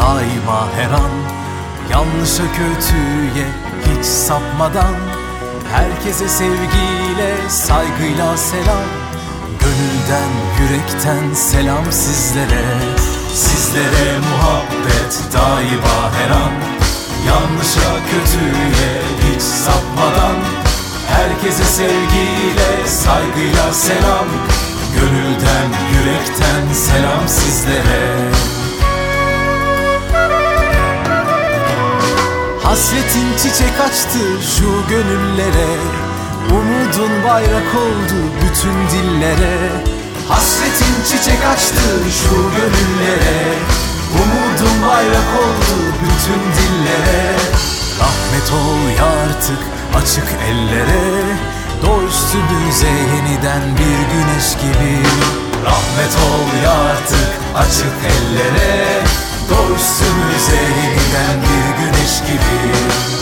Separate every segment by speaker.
Speaker 1: daima her an, yanlışa kötüye hiç sapmadan, herkese sevgiyle, saygıyla selam. Gönülden, yürekten selam sizlere. Sizlere muhabbet daima her an, yanlışa kötüye hiç sapmadan, herkese sevgiyle, saygıyla selam. Gönülden, yürekten selam sizlere. Hasretin çiçek açtı şu gönüllere, umudun bayrak oldu bütün dillere. Hasretin çiçek açtı şu gönüllere, umudun bayrak oldu bütün dillere. Rahmet ol ya artık açık ellere, doğ üstümüze yeniden bir güneş gibi. Rahmet ol ya artık açık ellere, doğ üstümüze yeniden bir güneş gibi.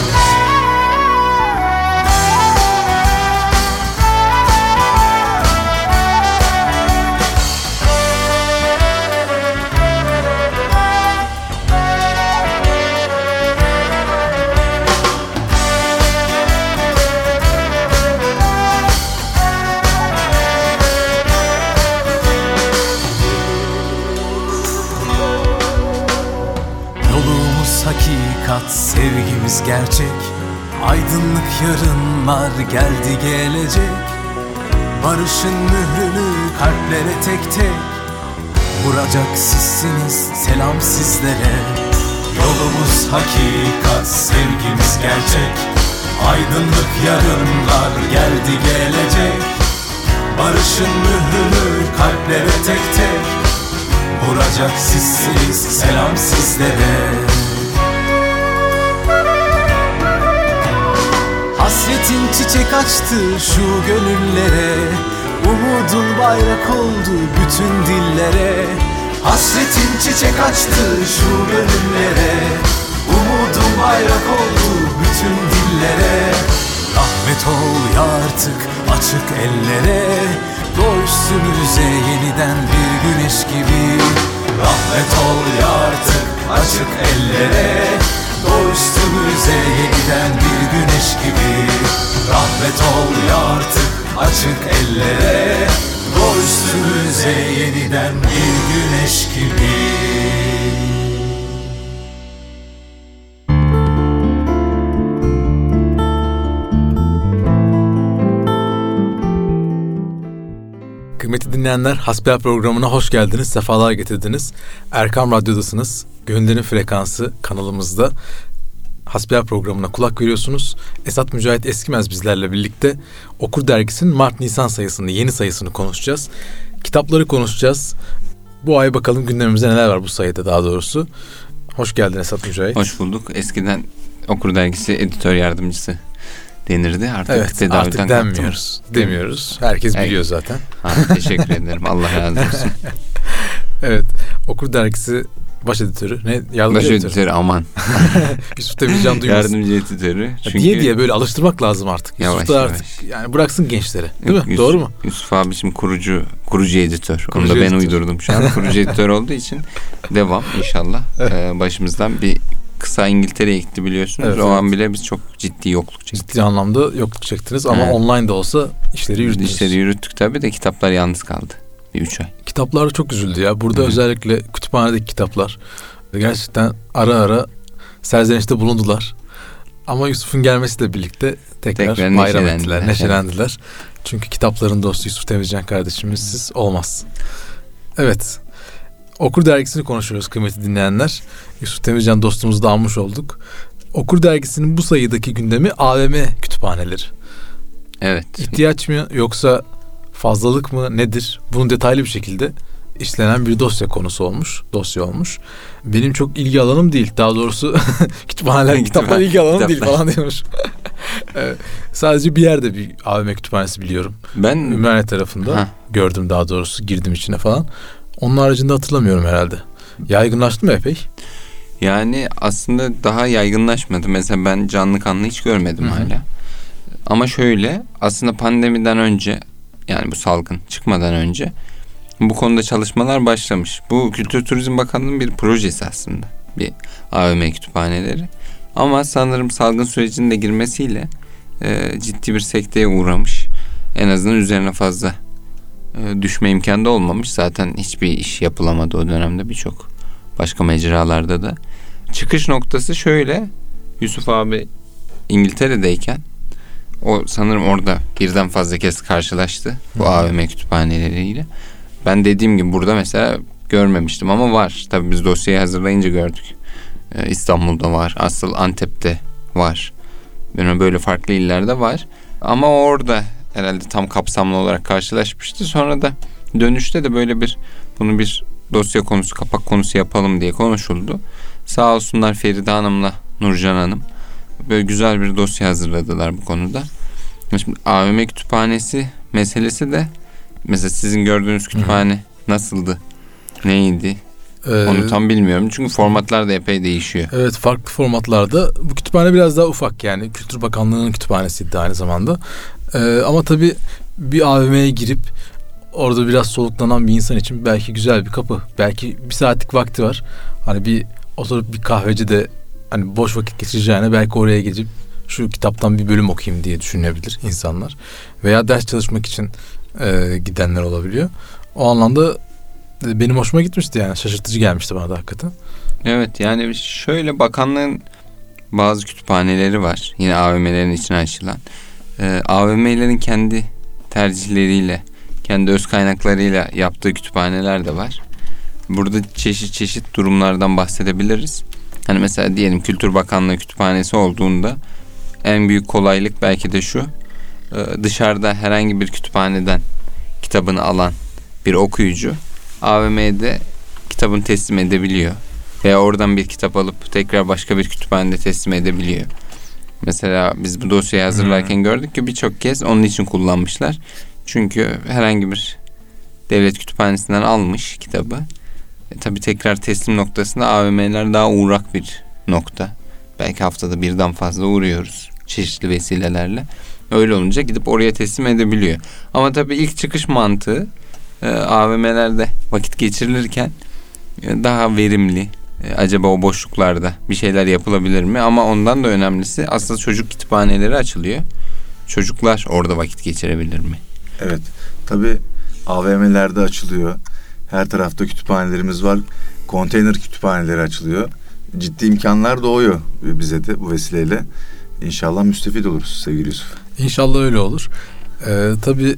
Speaker 1: Hakikat, sevgimiz gerçek, aydınlık yarınlar geldi gelecek. Barışın mührünü kalplere tek tek vuracak sizsiniz, selam sizlere. Yolumuz hakikat, sevgimiz gerçek, aydınlık yarınlar geldi gelecek. Barışın mührünü kalplere tek tek vuracak sizsiniz, selam sizlere. Hasretin çiçek açtı şu gönüllere, umudun bayrak oldu bütün dillere. Hasretin çiçek açtı şu gönüllere, umudun bayrak oldu bütün dillere. Rahmet ol ya artık açık ellere, doğ üstümüze yeniden bir güneş gibi. Rahmet ol ya artık açık ellere, doğ üstümüze yeniden bir güneş gibi. Rahmet ol ya artık açık ellere, doğ üstümüze yeniden bir güneş gibi.
Speaker 2: Kıymetli dinleyenler, Hasbihal programına hoş geldiniz, sefalar getirdiniz. Erkam Radyo'dasınız. Gönüllerin Frekansı kanalımızda Hasbihal programına kulak veriyorsunuz. Esat Mücahit Eskimez bizlerle birlikte Okur Dergisi'nin Mart-Nisan sayısını, yeni sayısını konuşacağız. Kitapları konuşacağız. Bu ay bakalım gündemimizde neler var bu sayıda daha doğrusu. Hoş geldin Esat Mücahit.
Speaker 3: Hoş bulduk. Eskiden Okur Dergisi editör yardımcısı denirdi. Artık
Speaker 2: evet, artık demiyoruz. Herkes biliyor zaten.
Speaker 3: Teşekkür ederim. Allah razı olsun.
Speaker 2: Evet. Okur Dergisi baş editörü.
Speaker 3: Baş editörü aman.
Speaker 2: Yusuf Temizcan duymasın.
Speaker 3: Yardımcı editörü.
Speaker 2: Çünkü diye böyle alıştırmak lazım artık.
Speaker 3: Yavaş,
Speaker 2: Yusuf da artık yani bıraksın gençleri. Değil mi? Doğru mu?
Speaker 3: Yusuf abi şimdi kurucu editör. Onu da ben uydurdum şu an. Kurucu editör olduğu için devam inşallah. Başımızdan bir kısa İngiltere'ye gitti biliyorsunuz. Evet, o an bile biz çok ciddi yokluk çektik.
Speaker 2: Ciddi anlamda yokluk çektiniz ama online de olsa işleri yürüttünüz.
Speaker 3: İşleri yürüttük tabii de kitaplar yalnız kaldı. Bir 3 ay.
Speaker 2: Kitaplar çok üzüldü ya. Burada özellikle kütüphanedeki kitaplar gerçekten ara ara serzenişte bulundular. Ama Yusuf'un gelmesiyle birlikte tekrar bayram ettiler, neşelendiler. Çünkü kitapların dostu Yusuf Temizcan kardeşimizsiz olmaz. Evet. Okur Dergisi'ni konuşuyoruz kıymetli dinleyenler. Yusuf Temizcan dostumuzu da almış olduk. Okur Dergisi'nin bu sayıdaki gündemi AVM kütüphaneleri.
Speaker 3: Evet.
Speaker 2: İhtiyaç mı yoksa fazlalık mı nedir? Bunu detaylı bir şekilde işlenen bir dosya olmuş. Benim çok ilgi alanım değil. Daha doğrusu kitaplar ilgi alanım değil falan diyormuş. Sadece bir yerde bir AVM kütüphanesi biliyorum.
Speaker 3: Ben
Speaker 2: Ümraniye tarafında gördüm, daha doğrusu girdim içine falan. Onun haricinde hatırlamıyorum herhalde. Yaygınlaştı mı epey?
Speaker 3: Yani aslında daha yaygınlaşmadı. Mesela ben canlı kanlı hiç görmedim hala. Ama şöyle, aslında pandemiden önce, yani bu salgın çıkmadan önce bu konuda çalışmalar başlamış. Bu Kültür Turizm Bakanlığı'nın bir projesi aslında. bir AVM kütüphaneleri. Ama sanırım salgın sürecinin de girmesiyle ciddi bir sekteye uğramış. En azından üzerine fazla düşme imkanı da olmamış. Zaten hiçbir iş yapılamadı o dönemde, birçok başka mecralarda da. Çıkış noktası şöyle: Yusuf abi İngiltere'deyken o sanırım orada birden fazla kez karşılaştı bu AVM kütüphaneleriyle. Ben dediğim gibi burada mesela görmemiştim ama var. Tabii biz dosyayı hazırlayınca gördük. İstanbul'da var. Asıl Antep'te var. Böyle farklı illerde var. Ama orada herhalde tam kapsamlı olarak karşılaşmıştı. Sonra da dönüşte de böyle bunu bir dosya konusu, kapak konusu yapalım diye konuşuldu. Sağ olsunlar Feride Hanım'la Nurcan Hanım böyle güzel bir dosya hazırladılar bu konuda. Şimdi AVM kütüphanesi meselesi de, mesela sizin gördüğünüz kütüphane nasıldı? Neydi? Onu tam bilmiyorum. Çünkü formatlar da epey değişiyor.
Speaker 2: Evet, farklı formatlarda. Bu kütüphane biraz daha ufak, yani Kültür Bakanlığı'nın kütüphanesiydi aynı zamanda. Ama tabii bir AVM'ye girip orada biraz soluklanan bir insan için belki güzel bir kapı. Belki bir saatlik vakti var. Hani bir oturup bir kahvecide hani boş vakit geçireceğine belki oraya gidip şu kitaptan bir bölüm okuyayım diye düşünebilir insanlar. Veya ders çalışmak için gidenler olabiliyor. O anlamda benim hoşuma gitmişti, yani şaşırtıcı gelmişti bana da hakikaten.
Speaker 3: Evet, yani şöyle, bakanlığın bazı kütüphaneleri var yine AVM'lerin içine açılan. AVM'lerin kendi tercihleriyle, kendi öz kaynaklarıyla yaptığı kütüphaneler de var. Burada çeşit durumlardan bahsedebiliriz. Hani mesela diyelim Kültür Bakanlığı kütüphanesi olduğunda en büyük kolaylık belki de şu: dışarıda herhangi bir kütüphaneden kitabını alan bir okuyucu AVM'de kitabını teslim edebiliyor. Veya oradan bir kitap alıp tekrar başka bir kütüphanede teslim edebiliyor. Mesela biz bu dosyayı hazırlarken gördük ki birçok kez onun için kullanmışlar. Çünkü herhangi bir devlet kütüphanesinden almış kitabı. Tabii tekrar teslim noktasında AVM'ler daha uğrak bir nokta. Belki haftada birden fazla uğruyoruz çeşitli vesilelerle. Öyle olunca gidip oraya teslim edebiliyor. Ama tabii ilk çıkış mantığı AVM'lerde vakit geçirilirken daha verimli. Acaba o boşluklarda bir şeyler yapılabilir mi? Ama ondan da önemlisi, aslında çocuk kütüphaneleri açılıyor. Çocuklar orada vakit geçirebilir mi?
Speaker 4: Evet. Tabii AVM'lerde açılıyor. Her tarafta kütüphanelerimiz var. Konteyner kütüphaneleri açılıyor. Ciddi imkanlar doğuyor bize de bu vesileyle. İnşallah müstefid oluruz sevgili Yusuf.
Speaker 2: İnşallah öyle olur. Tabii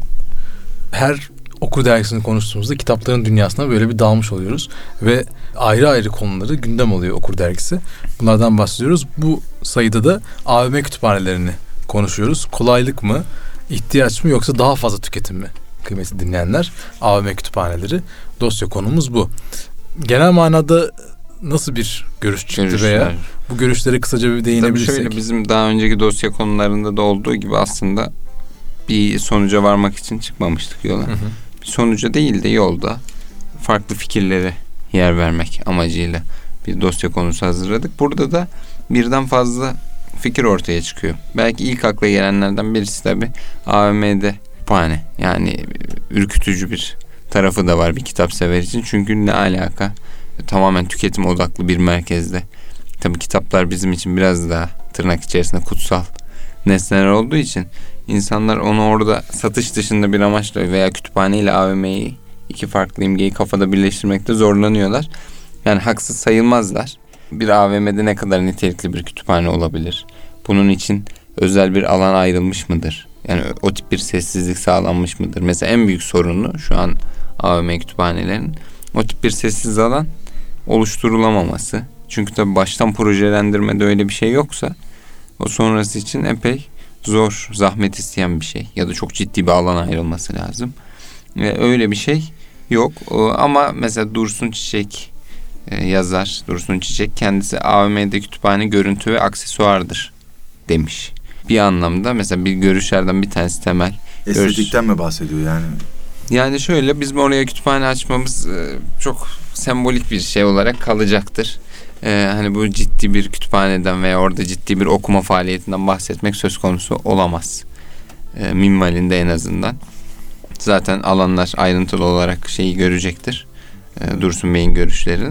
Speaker 2: her okur dergisini konuştuğumuzda kitapların dünyasına böyle bir dalmış oluyoruz. Ve ayrı ayrı konuları gündem oluyor okur dergisi. Bunlardan bahsediyoruz. Bu sayıda da AVM kütüphanelerini konuşuyoruz. Kolaylık mı, ihtiyaç mı, yoksa daha fazla tüketim mi? Kıymetli dinleyenler, AVM kütüphaneleri dosya konumuz bu. Genel manada nasıl bir görüş çıktı veya bu görüşlere kısaca bir değinebilirsek?
Speaker 3: Tabii şöyle, bizim daha önceki dosya konularında da olduğu gibi aslında bir sonuca varmak için çıkmamıştık yola. Bir sonuca değil de yolda farklı fikirlere yer vermek amacıyla bir dosya konusu hazırladık. Burada da birden fazla fikir ortaya çıkıyor. Belki ilk akla gelenlerden birisi tabii AVM'de kütüphane. Yani ürkütücü bir tarafı da var bir kitap sever için. Çünkü ne alaka? Tamamen tüketim odaklı bir merkezde. Tabii kitaplar bizim için biraz daha tırnak içerisinde kutsal nesneler olduğu için insanlar onu orada satış dışında bir amaçla veya kütüphane ile AVM'yi, iki farklı imgeyi kafada birleştirmekte zorlanıyorlar. Yani haksız sayılmazlar. Bir AVM'de ne kadar nitelikli bir kütüphane olabilir? Bunun için özel bir alan ayrılmış mıdır? Yani o tip bir sessizlik sağlanmış mıdır? Mesela en büyük sorunu şu an AVM kütüphanelerinin o tip bir sessiz alan oluşturulamaması. Çünkü tabii baştan projelendirmede öyle bir şey yoksa o sonrası için epey zor, zahmet isteyen bir şey. Ya da çok ciddi bir alan ayrılması lazım. Öyle bir şey yok. Ama mesela Dursun Çiçek yazar, Dursun Çiçek kendisi AVM'de kütüphane görüntü ve aksesuardır demiş. Bir anlamda mesela bir görüşlerden bir tanesi temel.
Speaker 4: Estetikten mi bahsediyor yani?
Speaker 3: Yani şöyle, bizim oraya kütüphane açmamız çok sembolik bir şey olarak kalacaktır. Hani bu ciddi bir kütüphaneden veya orada ciddi bir okuma faaliyetinden bahsetmek söz konusu olamaz. Minvalinde en azından. Zaten alanlar ayrıntılı olarak şeyi görecektir. Dursun Bey'in görüşlerini.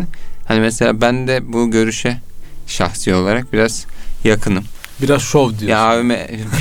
Speaker 3: Hani mesela ben de bu görüşe şahsi olarak biraz yakınım.
Speaker 2: Biraz şov diyorsun.
Speaker 3: Ya AVM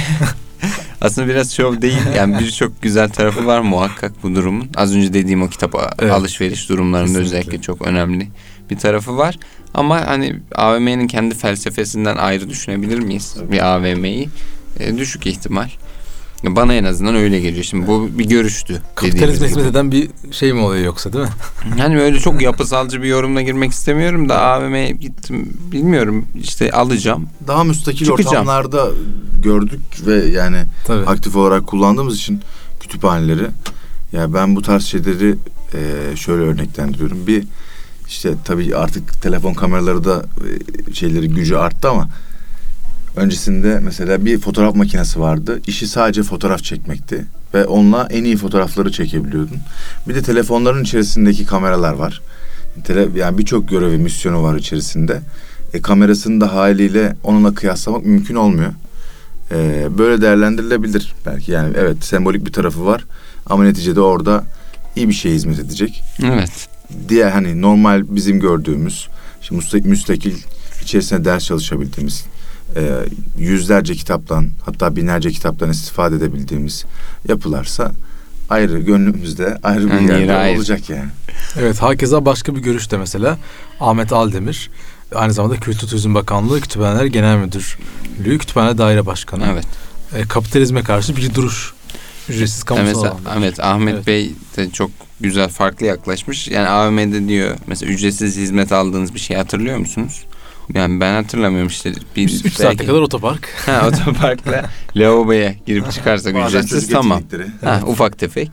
Speaker 3: aslında biraz şov değil. Yani birçok güzel tarafı var muhakkak bu durumun. Az önce dediğim o kitap alışveriş durumlarında kesinlikle özellikle çok önemli bir tarafı var. Ama hani AVM'nin kendi felsefesinden ayrı düşünebilir miyiz? Tabii. Bir AVM'yi düşük ihtimal. Bana en azından öyle geliyor. Şimdi bu bir görüştü.
Speaker 2: Kapitalizme hizmet eden bir şey mi oluyor yoksa, değil mi?
Speaker 3: Yani öyle çok yapısalcı bir yorumla girmek istemiyorum da AVM'ye gittim. Bilmiyorum işte alacağım.
Speaker 4: Daha müstakil ortamlarda gördük ve yani tabii aktif olarak kullandığımız için kütüphaneleri. Ya ben bu tarz şeyleri şöyle örneklendiriyorum. Bir işte tabii artık telefon kameraları da şeyleri gücü arttı ama öncesinde mesela bir fotoğraf makinesi vardı. İşi sadece fotoğraf çekmekti ve onunla en iyi fotoğrafları çekebiliyordun. Bir de telefonların içerisindeki kameralar var. Yani birçok görevi, misyonu var içerisinde. Kamerasını da haliyle onunla kıyaslamak mümkün olmuyor. Böyle değerlendirilebilir belki. Yani evet, sembolik bir tarafı var ama neticede orada iyi bir şeye hizmet edecek.
Speaker 3: Evet.
Speaker 4: Diğer hani normal bizim gördüğümüz, şimdi müstakil içerisinde ders çalışabildiğimiz, yüzlerce kitaptan hatta binlerce kitaptan istifade edebildiğimiz yapılarsa ayrı, gönlümüzde ayrı bir yerde olacak yani.
Speaker 2: Evet, hakeza başka bir görüş de mesela Ahmet Aldemir, aynı zamanda Kültür Turizm Bakanlığı Kütüphaneler Genel Müdürlüğü Kütüphane Daire Başkanı.
Speaker 3: Evet.
Speaker 2: Kapitalizme karşı bir duruş. Ücretsiz kamusal alanlar.
Speaker 3: Evet, Ahmet Bey de çok güzel, farklı yaklaşmış. Yani AVM'de diyor mesela ücretsiz hizmet aldığınız bir şey hatırlıyor musunuz? Yani ben hatırlamıyorum işte.
Speaker 2: 3 saate kadar otopark.
Speaker 3: Otoparkla lavaboya girip çıkarsak ücretsiz, tamam. Ufak tefek.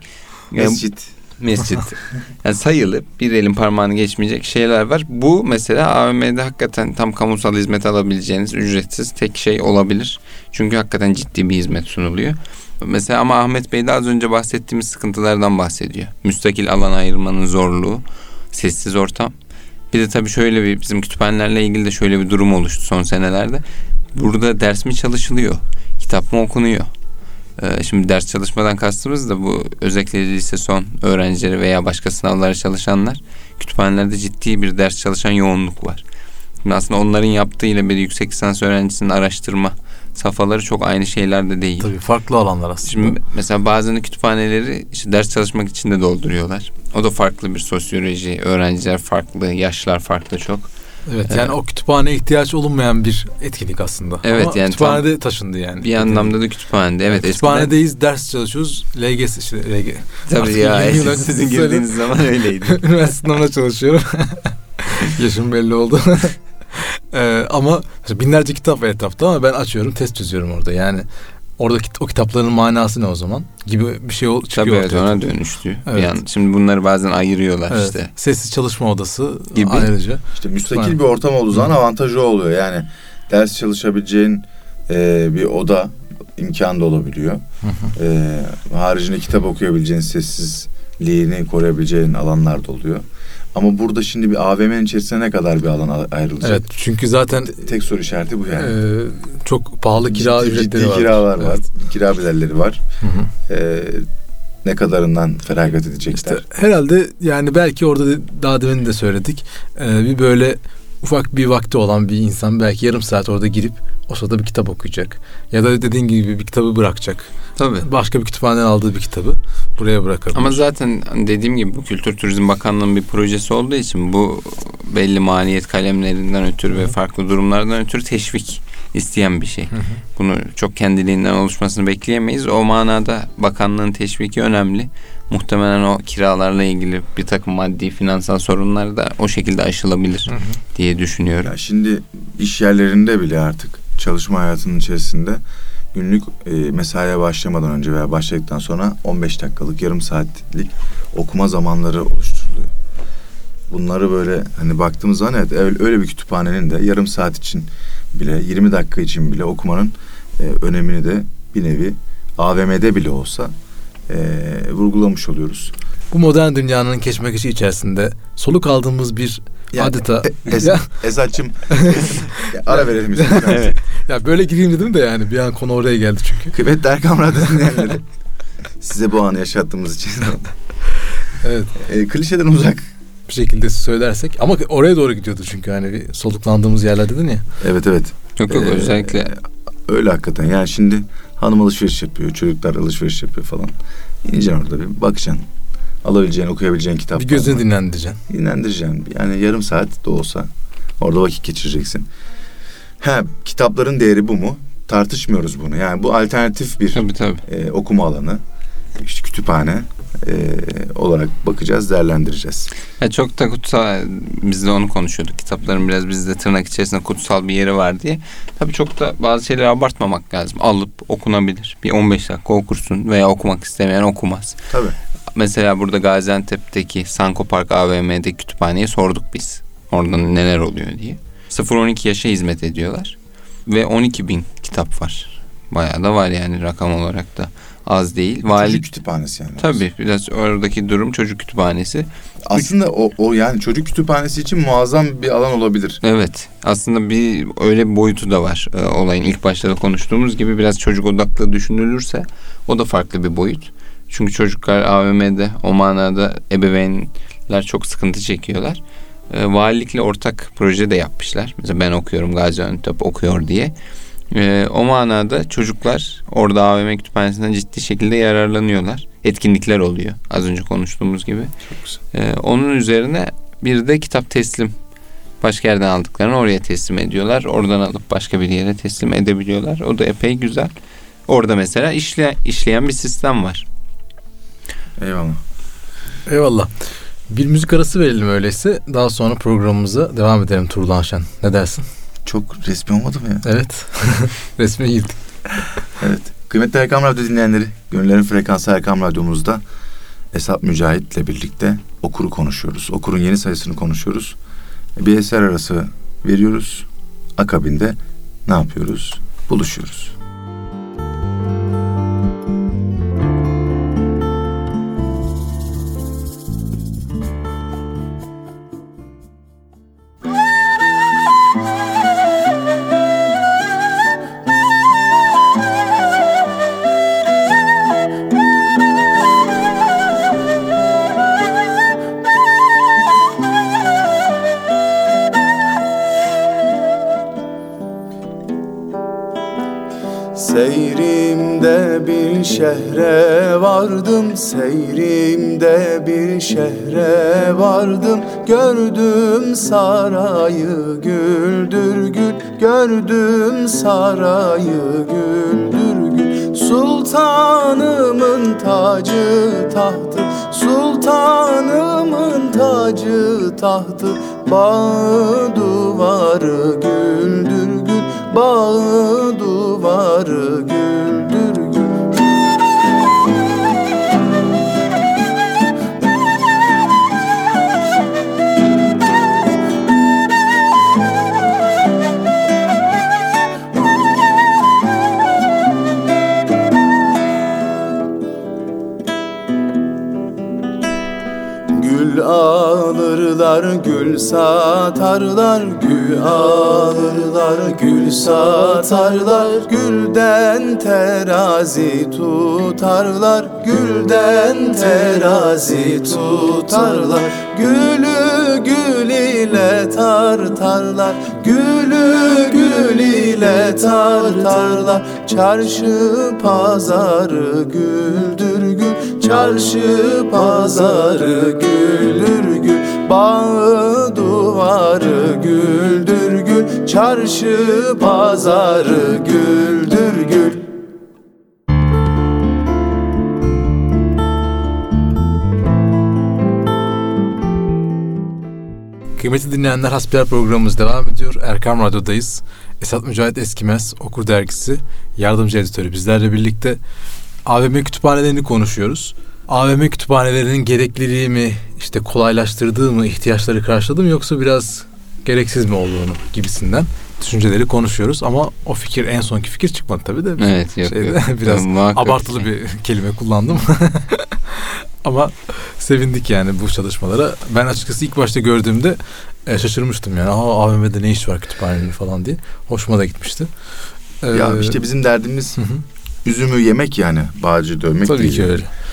Speaker 3: Mescit. Yani sayılı, bir elin parmağını geçmeyecek şeyler var. Bu mesela AVM'de hakikaten tam kamusal hizmet alabileceğiniz ücretsiz tek şey olabilir. Çünkü hakikaten ciddi bir hizmet sunuluyor. Mesela ama Ahmet Bey de az önce bahsettiğimiz sıkıntılardan bahsediyor. Müstakil alan ayırmanın zorluğu, sessiz ortam. Bir de tabii şöyle bir, bizim kütüphanelerle ilgili de şöyle bir durum oluştu son senelerde. Burada ders mi çalışılıyor? Kitap mı okunuyor? Şimdi ders çalışmadan kastımız da bu özellikle lise son öğrencileri veya başka sınavlara çalışanlar, kütüphanelerde ciddi bir ders çalışan yoğunluk var. Şimdi aslında onların yaptığıyla bir yüksek lisans öğrencisinin araştırma safhaları çok aynı şeyler de değil.
Speaker 2: Tabii farklı alanlar aslında.
Speaker 3: Şimdi mesela bazen kütüphaneleri işte ders çalışmak için de dolduruyorlar. O da farklı bir sosyoloji. Öğrenciler farklı, yaşlar farklı çok.
Speaker 2: Evet, yani o kütüphaneye ihtiyaç olunmayan bir etkinlik aslında.
Speaker 3: Evet,
Speaker 2: ama
Speaker 3: yani
Speaker 2: kütüphanede taşındı yani.
Speaker 3: Bir anlamda da kütüphanede. Evet,
Speaker 2: kütüphanedeyiz, eskiden ders çalışıyoruz. LGS işte LG.
Speaker 3: Tabii ya, sizin girdiğiniz zaman öyleydi.
Speaker 2: Üniversite sınavına çalışıyorum. Yaşım belli oldu. Ama binlerce kitap var etrafta ama ben açıyorum, test çözüyorum orada. Yani oradaki o kitapların manası ne o zaman gibi bir şey çıkıyor.
Speaker 3: Tabii evet, ona dönüştü. Evet. Yani şimdi bunları bazen ayırıyorlar işte.
Speaker 2: Sessiz çalışma odası gibi. Ayrıca.
Speaker 4: İşte müstakil bir ortam olduğu zaman avantajı oluyor. Yani ders çalışabileceğin bir oda imkanı da olabiliyor. Haricinde kitap okuyabileceğin, sessizliğini koruyabileceğin alanlar da oluyor. Ama burada şimdi bir AVM'nin içerisine ne kadar bir alan ayrılacak?
Speaker 2: Evet, çünkü zaten
Speaker 4: tek soru işareti bu yani.
Speaker 2: Çok pahalı kira ücretleri var.
Speaker 4: Kiralar var. Kira bedelleri var. Ne kadarından feragat edecekler?
Speaker 2: İşte herhalde yani belki orada daha demin de söyledik. Bir böyle ufak bir vakti olan bir insan belki yarım saat orada girip o sırada bir kitap okuyacak. Ya da dediğin gibi bir kitabı bırakacak.
Speaker 3: Tabii.
Speaker 2: Başka bir kütüphaneden aldığı bir kitabı buraya bırakabilir.
Speaker 3: Ama zaten dediğim gibi bu Kültür Turizm Bakanlığı'nın bir projesi olduğu için bu belli maliyet kalemlerinden ötürü ve farklı durumlardan ötürü teşvik isteyen bir şey. Bunu çok kendiliğinden oluşmasını bekleyemeyiz. O manada bakanlığın teşviki önemli. Muhtemelen o kiralarla ilgili bir takım maddi finansal sorunlar da o şekilde aşılabilir diye düşünüyorum.
Speaker 4: Ya şimdi iş yerlerinde bile artık çalışma hayatının içerisinde günlük mesaiye başlamadan önce veya başladıktan sonra 15 dakikalık, yarım saatlik okuma zamanları oluşturuluyor. Bunları böyle hani baktığımız zaman evet, öyle bir kütüphanenin de yarım saat için bile, 20 dakika için bile okumanın önemini de bir nevi AVM'de bile olsa vurgulamış oluyoruz.
Speaker 2: Bu modern dünyanın keşmekeşi içerisinde soluk aldığımız bir adeta...
Speaker 4: Esat'cığım ara verelim biz.
Speaker 2: Evet. Ya böyle gireyim dedim de yani bir an konu oraya geldi çünkü.
Speaker 4: Kıymetli Erkam Radyo dinleyenleri, size bu anı yaşattığımız için.
Speaker 2: Evet.
Speaker 4: Klişeden uzak
Speaker 2: bir şekilde söylersek. Ama oraya doğru gidiyordu çünkü hani bir soluklandığımız yerler dedin ya.
Speaker 4: Evet.
Speaker 3: Yok özellikle.
Speaker 4: Öyle hakikaten. Yani şimdi hanım alışveriş yapıyor, çocuklar alışveriş yapıyor falan. İneceksin orada bir bakacaksın. Alabileceğin, okuyabileceğin kitap.
Speaker 2: Bir gözünü dinlendireceksin.
Speaker 4: Dinlendireceksin. Yani yarım saat de olsa orada vakit geçireceksin. Kitapların değeri bu mu? Tartışmıyoruz bunu. Yani bu alternatif bir
Speaker 3: tabii.
Speaker 4: Okuma alanı. İşte kütüphane olarak bakacağız, değerlendireceğiz.
Speaker 3: Çok da kutsal, biz de onu konuşuyorduk. Kitapların biraz bizde tırnak içerisinde kutsal bir yeri var diye. Tabii çok da bazı şeyleri abartmamak lazım. Alıp okunabilir. Bir 15 dakika okursun veya okumak istemeyen okumaz.
Speaker 4: Tabii.
Speaker 3: Mesela burada Gaziantep'teki Sanko Park AVM'de kütüphaneye sorduk biz. Orada neler oluyor diye. 0-12 yaşa hizmet ediyorlar. Ve 12.000 kitap var. Bayağı da var yani rakam olarak da. Az değil.
Speaker 4: Çocuk kütüphanesi yani.
Speaker 3: Tabii biraz oradaki durum çocuk kütüphanesi.
Speaker 4: Aslında o yani çocuk kütüphanesi için muazzam bir alan olabilir.
Speaker 3: Evet. Aslında bir öyle bir boyutu da var. Olayın ilk başta da konuştuğumuz gibi biraz çocuk odaklı düşünülürse o da farklı bir boyut. Çünkü çocuklar AVM'de o manada ebeveynler çok sıkıntı çekiyorlar. Valilikle ortak proje de yapmışlar. Mesela ben okuyorum, Gaziantep okuyor diye. O manada çocuklar orada AVM kütüphanesinden ciddi şekilde yararlanıyorlar. Etkinlikler oluyor. Az önce konuştuğumuz gibi. Onun üzerine bir de kitap teslim. Başka yerden aldıklarını oraya teslim ediyorlar. Oradan alıp başka bir yere teslim edebiliyorlar. O da epey güzel. Orada mesela işleyen bir sistem var.
Speaker 2: Eyvallah. Bir müzik arası verelim öyleyse. Daha sonra programımıza devam edelim Tuğrul Şen. Ne dersin?
Speaker 4: Çok resmi olmadı mı ya?
Speaker 2: Evet. Resmi girdik.
Speaker 4: Evet. Kıymetli Erkam Radyo dinleyenleri, Gönüllerin Frekansı Erkam Radyomuzda Esat Mücahit'le birlikte Okur'u konuşuyoruz. Okur'un yeni sayısını konuşuyoruz. Bir eser arası veriyoruz. Akabinde ne yapıyoruz? Buluşuyoruz. Seyrimde bir şehre vardım, seyrimde bir şehre vardım. Gördüm sarayı güldür gül, gördüm sarayı güldür gül. Sultanımın tacı tahtı, sultanımın tacı tahtı. Bağı duvarı güldür gül, bağı duvarı güldür gül. Gül alırlar, gül satarlar, gül alırlar, gül satarlar. Gülden terazi tutarlar, gülden terazi tutarlar. Gülü gül ile tartarlar, gülü gül ile tartarlar. Çarşı pazarı güldür gül, çarşı pazarı güldür gül. Bağı duvarı güldür gül, çarşı pazarı güldür gül.
Speaker 2: Kıymetli dinleyenler, hasbihal programımız devam ediyor. Erkam Radyo'dayız. Esat Mücahit Eskimez, Okur Dergisi yardımcı editörü bizlerle birlikte AVM kütüphanelerini konuşuyoruz. AVM kütüphanelerinin gerekliliği mi, işte kolaylaştırdığı mı, ihtiyaçları karşıladı mı, yoksa biraz gereksiz mi olduğunu gibisinden düşünceleri konuşuyoruz. Ama o fikir, en sonki fikir çıkmadı tabii de.
Speaker 3: Evet, yok.
Speaker 2: Biraz abartılı bir kelime kullandım. Ama sevindik yani bu çalışmalara. Ben açıkçası ilk başta gördüğümde şaşırmıştım yani. AVM'de ne iş var kütüphanenin falan diye. Hoşuma da gitmişti.
Speaker 4: Ya işte bizim derdimiz üzümü yemek yani. Bağcı dövmek
Speaker 2: tabii
Speaker 4: değil.
Speaker 2: Tabii ki öyle.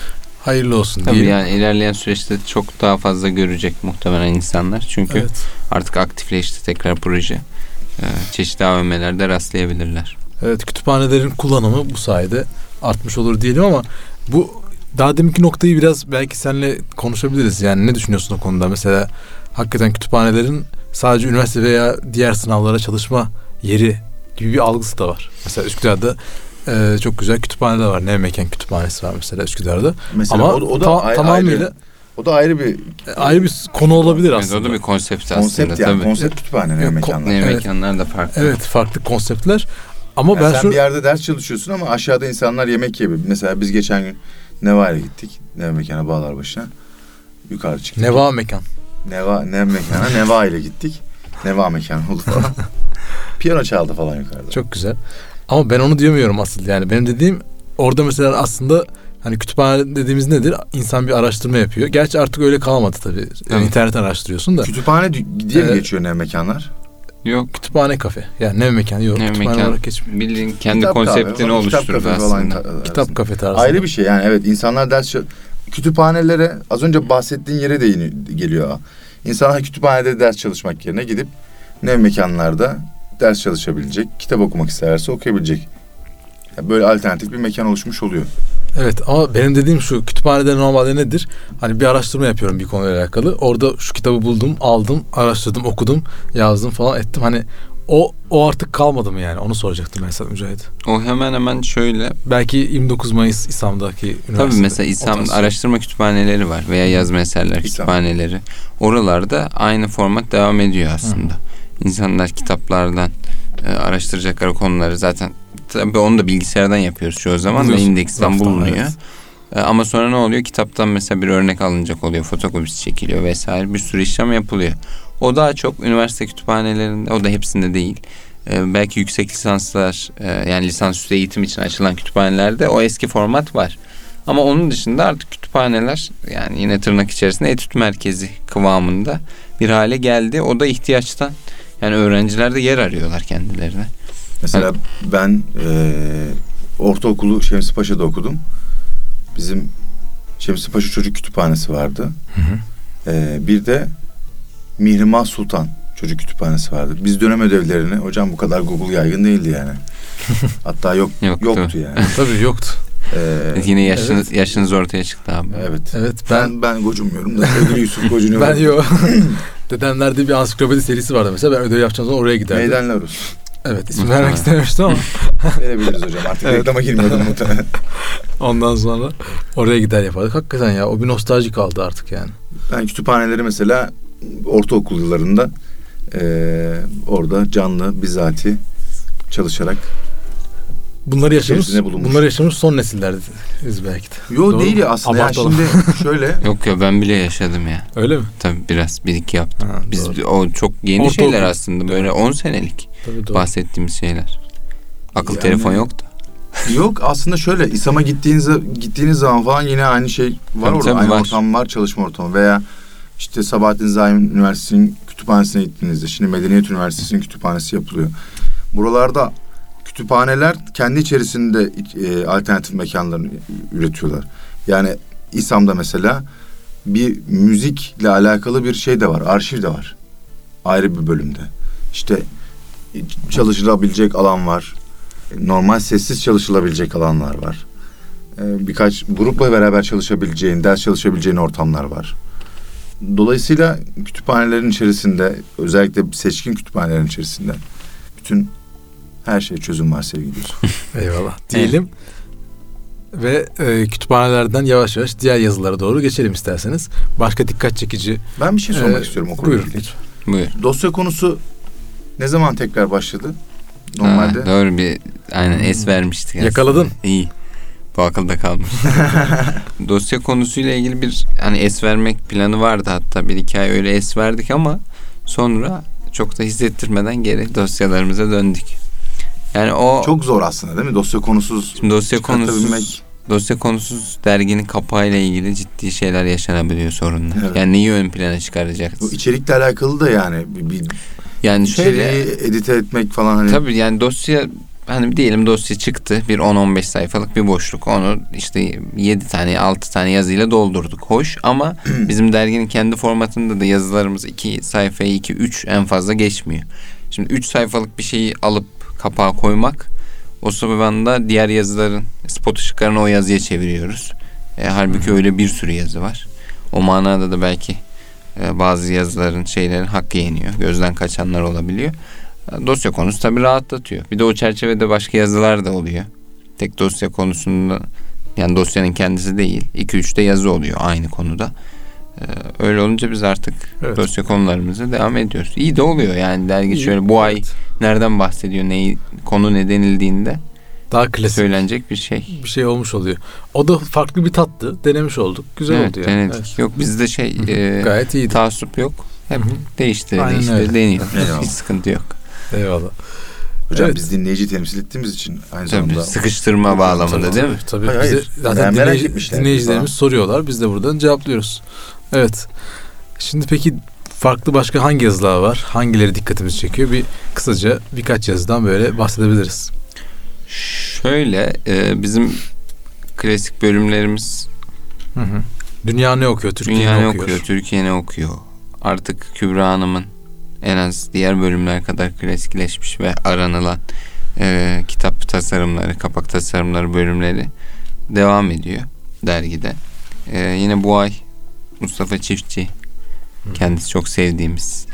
Speaker 2: Hayırlı olsun
Speaker 3: tabii
Speaker 2: diyelim.
Speaker 3: yani ilerleyen süreçte çok daha fazla görecek muhtemelen insanlar. Çünkü artık aktifleşti tekrar proje. Çeşitli AVM'lerde rastlayabilirler.
Speaker 2: Evet, kütüphanelerin kullanımı bu sayede artmış olur diyelim ama bu daha deminki noktayı biraz belki seninle konuşabiliriz. Yani ne düşünüyorsun o konuda? Mesela hakikaten kütüphanelerin sadece üniversite veya diğer sınavlara çalışma yeri gibi bir algısı da var. Mesela Üsküdar'da çok güzel kütüphaneler var. Nevmekan Kütüphanesi var mesela Üsküdar'da.
Speaker 4: Mesela
Speaker 2: ama
Speaker 4: o da
Speaker 2: tamamıyla
Speaker 4: o da ayrı bir
Speaker 2: konu olabilir aslında.
Speaker 3: O da bir konsept aslında.
Speaker 4: Yani, tabii. Konsept kütüphane Nevmekanlar.
Speaker 3: Nevmekanlar da farklı.
Speaker 2: Evet, farklı konseptler. Ama
Speaker 4: yani sen bir yerde ders çalışıyorsun ama aşağıda insanlar yemek yiyor. Mesela biz geçen gün Neva'ya gittik. Nevmekan'a Bağlarbaşı'na. Yukarı çıktık.
Speaker 2: Neva mekan.
Speaker 4: Nevmekan'a Neva ile gittik. Neva mekanı oldu falan. Piyano çaldı falan yukarıda.
Speaker 2: Çok güzel. Ama ben onu diyemiyorum asıl. Yani benim dediğim orada mesela aslında hani kütüphane dediğimiz nedir? İnsan bir araştırma yapıyor. Gerçi artık öyle kalmadı tabii. Yani internetten araştırıyorsun da.
Speaker 4: Kütüphane diye mi geçiyor Nevmekanlar?
Speaker 3: Yok.
Speaker 2: Kütüphane kafe. Yani Nevmekan yok. Kütüphane olarak geçmiyor.
Speaker 3: Bildiğin kendi konseptini oluşturdu aslında.
Speaker 2: Kitap kafe tarzı.
Speaker 4: Ayrı bir şey yani, evet, insanlar kütüphanelere az önce bahsettiğin yere de geliyor. İnsanlar kütüphanede ders çalışmak yerine gidip Nevmekanlarda ders çalışabilecek, kitap okumak isterse okuyabilecek. Yani böyle alternatif bir mekan oluşmuş oluyor.
Speaker 2: Evet, ama benim dediğim şu, kütüphanede normalde nedir? Hani bir araştırma yapıyorum bir konuyla alakalı. Orada şu kitabı buldum, aldım, araştırdım, okudum, yazdım falan ettim. Hani o artık kalmadı mı yani? Onu soracaktım mesela Mücahit.
Speaker 3: O hemen hemen şöyle.
Speaker 2: Belki 29 Mayıs İSAM'daki üniversitede.
Speaker 3: Tabii mesela İSAM araştırma kütüphaneleri var veya yazma eserler kütüphaneleri. Oralarda aynı format devam ediyor aslında. İnsanlar kitaplardan araştıracakları konuları zaten tabii onu da bilgisayardan yapıyoruz çoğu zaman da indeksten bulunuyor. Evet. Ama sonra ne oluyor? Kitaptan mesela bir örnek alınacak oluyor, fotokopisi çekiliyor vesaire, bir sürü işlem yapılıyor. O daha çok üniversite kütüphanelerinde, o da hepsinde değil. Belki yüksek lisanslar yani lisansüstü eğitim için açılan kütüphanelerde o eski format var. Ama onun dışında artık kütüphaneler yani yine tırnak içerisinde etüt merkezi kıvamında bir hale geldi. O da ihtiyaçtan, yani öğrenciler de yer arıyorlar kendilerine.
Speaker 4: Mesela ben ortaokulu Şemsi Paşa'da okudum. Bizim Şemsi Paşa Çocuk Kütüphanesi vardı. Bir de Mihrimah Sultan Çocuk Kütüphanesi vardı. Biz dönem ödevlerini, hocam bu kadar Google yaygın değildi yani. Hatta yoktu yani.
Speaker 2: Tabii yoktu.
Speaker 3: Yine yaşınız ortaya çıktı abi.
Speaker 4: Evet. Ben gocunmuyorum da sevgili Yusuf gocunuyor.
Speaker 2: Ben yok. Dedemlerde bir ansiklopedi serisi vardı mesela. Ben ödev yapacağım zaman oraya giderdim.
Speaker 4: Meydanlar olsun.
Speaker 2: Evet, isim vermek istememiştim ama.
Speaker 4: Verebiliriz hocam. Artık reklama girmiyordum muhtemelen.
Speaker 2: Ondan sonra oraya gider yapardık. Hakikaten ya, o bir nostalji kaldı artık yani.
Speaker 4: Ben kütüphaneleri mesela ortaokul yıllarında orada canlı bizatihi çalışarak
Speaker 2: bunları yaşamış son nesilleriz belki de.
Speaker 4: Yok değil ya aslında. Yani şimdi şöyle.
Speaker 3: Yok ya, ben bile yaşadım ya.
Speaker 2: Öyle mi?
Speaker 3: Tabii biraz bir iki yaptım. Biz o çok yeni şeyler aslında, böyle 10 senelik bahsettiğimiz şeyler. Akıl telefon yoktu.
Speaker 4: Yok aslında şöyle, İSAM'a gittiğiniz zaman falan yine aynı şey var orada. Aynı ortam var, çalışma ortamı. Veya işte Sabahattin Zaim Üniversitesi'nin kütüphanesine gittiğinizde, şimdi Medeniyet Üniversitesi'nin kütüphanesi yapılıyor. Buralarda kütüphaneler kendi içerisinde alternatif mekanlarını üretiyorlar. Yani İSAM'da mesela bir müzikle alakalı bir şey de var, arşiv de var. Ayrı bir bölümde. İşte çalışılabilecek alan var. Normal sessiz çalışılabilecek alanlar var. Birkaç grupla beraber çalışabileceğin, ders çalışabileceğin ortamlar var. Dolayısıyla kütüphanelerin içerisinde, özellikle seçkin kütüphanelerin içerisinde bütün her şey çözüm var sevgili Yusuf.
Speaker 2: Eyvallah diyelim. Ve kütüphanelerden yavaş yavaş diğer yazılara doğru geçelim isterseniz. Başka dikkat çekici.
Speaker 4: Ben bir şey sormak istiyorum okulla ilgili.
Speaker 3: Buyur.
Speaker 4: Dosya konusu ne zaman tekrar başladı? Normalde.
Speaker 3: Doğru, bir aynen es vermiştik.
Speaker 2: Yakaladın.
Speaker 3: İyi. Bu akılda kalmış. Dosya konusuyla ilgili bir hani es vermek planı vardı, hatta bir iki ay öyle es verdik ama sonra çok da hissettirmeden geri dosyalarımıza döndük. Yani o
Speaker 4: çok zor aslında değil mi? Dosya konusuz.
Speaker 3: Şimdi dosya konusuz derginin kapağıyla ilgili ciddi şeyler yaşanabiliyor, sorunlar. Evet. Yani neyi ön plana çıkaracaksın?
Speaker 4: Bu içerikle alakalı da yani
Speaker 3: yani
Speaker 4: içeriği edite etmek falan hani.
Speaker 3: Tabii yani dosya hani diyelim dosya çıktı, bir 10-15 sayfalık bir boşluk, onu işte 7 tane 6 tane yazıyla doldurduk, hoş, ama bizim derginin kendi formatında da yazılarımız 2 sayfaya 2-3 en fazla geçmiyor. Şimdi 3 sayfalık bir şeyi alıp kapağa koymak, o zaman da diğer yazıların spot ışıklarını o yazıya çeviriyoruz. Halbuki öyle bir sürü yazı var. O manada da belki bazı yazıların, şeylerin hakkı yeniyor. Gözden kaçanlar olabiliyor. Dosya konusu tabii rahatlatıyor. Bir de o çerçevede başka yazılar da oluyor. Tek dosya konusunda, yani dosyanın kendisi değil, 2-3 de yazı oluyor aynı konuda. Öyle olunca biz artık dosya konularımıza devam ediyoruz. İyi de oluyor yani, dergi şöyle bu ay nereden bahsediyor, konu ne denildiğinde
Speaker 2: daha klasik
Speaker 3: söylenecek bir şey
Speaker 2: olmuş oluyor. O da farklı bir tattı. Denemiş olduk. Güzel oldu yani.
Speaker 3: Denedik. Evet. Yok bizde
Speaker 2: gayet iyiydi.
Speaker 3: Taassup yok. Hep değişti deniyor. Hiç sıkıntı yok.
Speaker 2: Eyvallah.
Speaker 4: Hocam biz dinleyici temsil ettiğimiz için aynı zamanda
Speaker 3: sıkıştırma bağlamında değil mi?
Speaker 2: Tabii. Hayır. Zaten dinleyicilerimiz soruyorlar. Biz de buradan cevaplıyoruz. Evet. Şimdi peki farklı başka hangi yazılar var? Hangileri dikkatimizi çekiyor? Kısaca birkaç yazıdan böyle bahsedebiliriz.
Speaker 3: Şöyle bizim klasik bölümlerimiz
Speaker 2: Dünya ne okuyor?
Speaker 3: Türkiye ne okuyor? Artık Kübra Hanım'ın en az diğer bölümler kadar klasikleşmiş ve aranılan kitap tasarımları, kapak tasarımları bölümleri devam ediyor dergide. Yine bu ay Mustafa Çiftçi, kendisi çok sevdiğimiz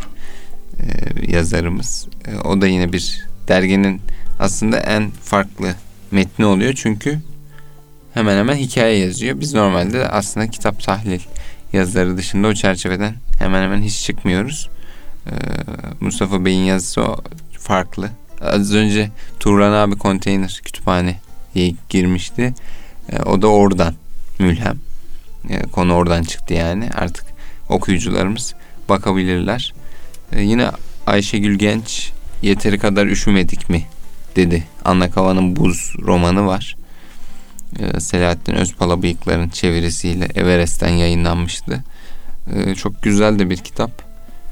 Speaker 3: yazarımız. O da yine bir derginin aslında en farklı metni oluyor, çünkü hemen hemen hikaye yazıyor. Biz normalde aslında kitap tahlil yazıları dışında o çerçeveden hemen hemen hiç çıkmıyoruz. Mustafa Bey'in yazısı farklı. Az önce Turan abi konteyner kütüphaneye girmişti. O da oradan mülhem. Konu oradan çıktı yani. Artık okuyucularımız bakabilirler. Yine Ayşegül Genç Yeteri Kadar Üşümedik Mi dedi. Anna Kava'nın Buz romanı var. Selahattin Özpalabıyıklar'ın çevirisiyle Everest'ten yayınlanmıştı. Çok güzel de bir kitap.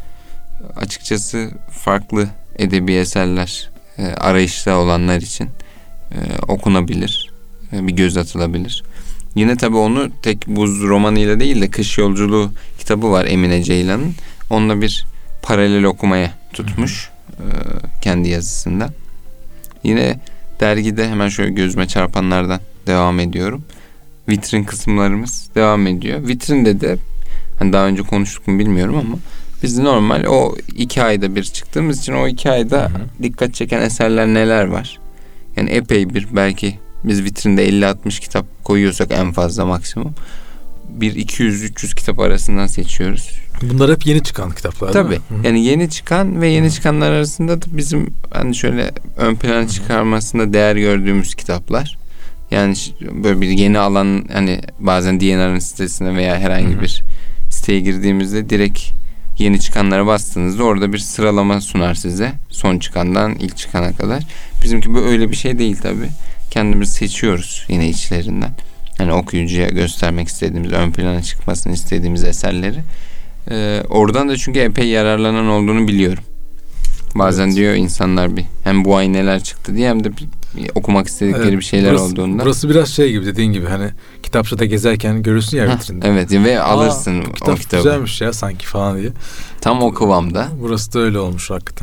Speaker 3: Açıkçası farklı edebi eserler arayışta olanlar için okunabilir. Bir göz atılabilir. Yine tabii onu tek Buz romanıyla değil de Kış Yolculuğu kitabı var Emine Ceylan'ın. Onunla bir paralel okumaya tutmuş kendi yazısında. Yine dergide hemen şöyle gözüme çarpanlardan devam ediyorum. Vitrin kısımlarımız devam ediyor. Vitrinde de hani daha önce konuştuk mu bilmiyorum ama biz normal o 2 ayda bir çıktığımız için o 2 ayda dikkat çeken eserler neler var? Yani epey bir, belki biz vitrinde 50-60 kitap koyuyorsak en fazla maksimum bir 200-300 kitap arasından seçiyoruz.
Speaker 2: Bunlar hep yeni çıkan kitaplar.
Speaker 3: Tabii. Yani yeni çıkan ve yeni çıkanlar arasında da bizim hani şöyle ön plana çıkarmasında değer gördüğümüz kitaplar. Yani böyle bir yeni alan, hani bazen DNR'ın sitesine veya herhangi bir siteye girdiğimizde direkt yeni çıkanlara bastığınızda orada bir sıralama sunar size. Son çıkandan ilk çıkana kadar. Bizimki böyle bir şey değil tabii. Kendimiz seçiyoruz yine içlerinden. Hani okuyucuya göstermek istediğimiz, ön plana çıkmasını istediğimiz eserleri. Oradan da çünkü epey yararlanan olduğunu biliyorum. Bazen diyor insanlar hem bu ay neler çıktı diye hem de okumak istedikleri bir şeyler olduğunda.
Speaker 2: Burası biraz şey gibi, dediğin gibi hani kitapçıda gezerken görürsün ya vitrinde.
Speaker 3: Evet ve alırsın
Speaker 2: o kitabı. Kitap güzelmiş ya sanki falan diye.
Speaker 3: Tam o kıvamda.
Speaker 2: Burası da öyle olmuş hakikaten.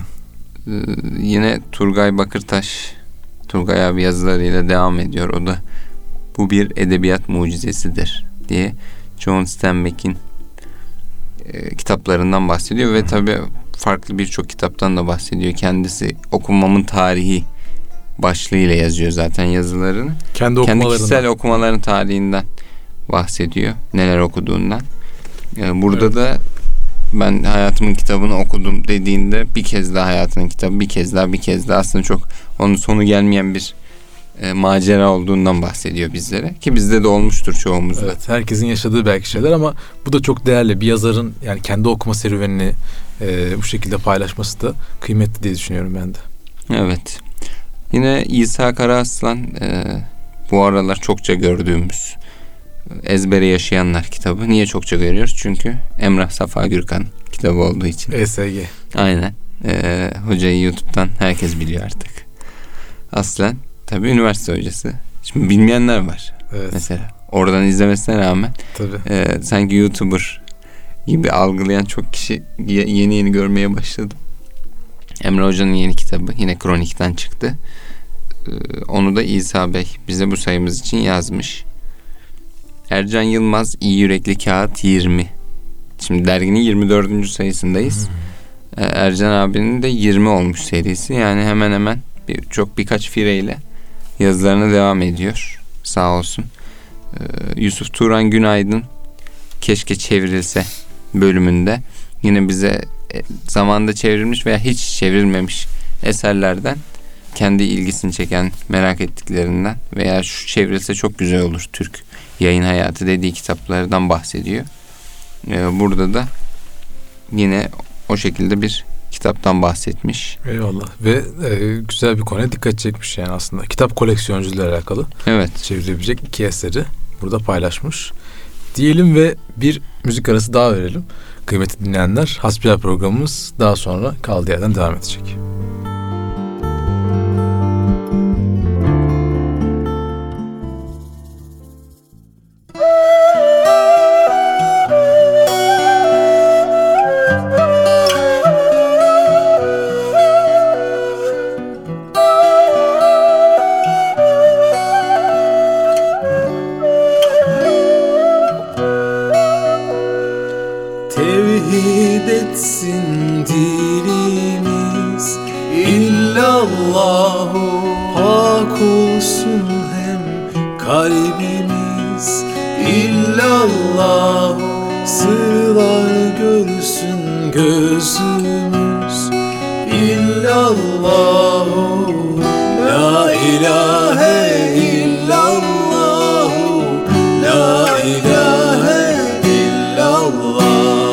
Speaker 3: Yine Turgay Bakırtaş, Turgay abi yazılarıyla devam ediyor. O da bu bir edebiyat mucizesidir diye John Steinbeck'in kitaplarından bahsediyor ve tabii farklı birçok kitaptan da bahsediyor. Kendisi Okumamın Tarihi başlığıyla yazıyor zaten yazılarını. Kendi kişisel okumaların tarihinden bahsediyor. Neler okuduğundan. Burada da ben hayatımın kitabını okudum dediğinde bir kez daha hayatının kitabı, bir kez daha aslında çok onun sonu gelmeyen bir macera olduğundan bahsediyor bizlere. Ki bizde de olmuştur çoğumuzda.
Speaker 2: Evet, herkesin yaşadığı belki şeyler ama bu da çok değerli. Bir yazarın yani kendi okuma serüvenini bu şekilde paylaşması da kıymetli diye düşünüyorum ben de.
Speaker 3: Evet. Yine İsa Karaaslan bu aralar çokça gördüğümüz Ezbere Yaşayanlar kitabı. Niye çokça görüyoruz? Çünkü Emrah Safa Gürkan kitabı olduğu için.
Speaker 2: ESG.
Speaker 3: Aynen. Hocayı YouTube'dan herkes biliyor artık. aslen tabii üniversite hocası. Şimdi bilmeyenler var.
Speaker 2: Evet.
Speaker 3: Mesela oradan izlemesine rağmen sanki YouTuber gibi algılayan çok kişi yeni görmeye başladım. Emre Hoca'nın yeni kitabı yine Kronik'ten çıktı. Onu da İsa Bey bize bu sayımız için yazmış. Ercan Yılmaz İyi Yürekli Kağıt 20. Şimdi derginin 24. sayısındayız. Ercan abinin de 20 olmuş serisi. Yani hemen hemen birkaç fireyle yazılarına devam ediyor. Sağ olsun. Yusuf Turan Günaydın Keşke Çevrilse bölümünde yine bize zamanda çevrilmiş veya hiç çevrilmemiş eserlerden kendi ilgisini çeken, merak ettiklerinden veya şu çevrilse çok güzel olur Türk yayın hayatı dediği kitaplardan bahsediyor. Burada da yine o şekilde bir kitaptan bahsetmiş.
Speaker 2: Eyvallah. Ve güzel bir konuya dikkat çekmiş yani aslında. Kitap koleksiyonculuğuyla alakalı.
Speaker 3: Evet.
Speaker 2: Çevrilebilecek 2 eseri burada paylaşmış. Diyelim ve bir müzik arası daha verelim. Kıymetli dinleyenler, Hasbihal programımız daha sonra kaldığı yerden devam edecek.
Speaker 1: Tevhid etsin dilimiz, illallahu pak olsun hem kalbimiz. İllallahu sırlar görsün gözümüz. İllallahu la ilahe illallahu, la ilahe illallah.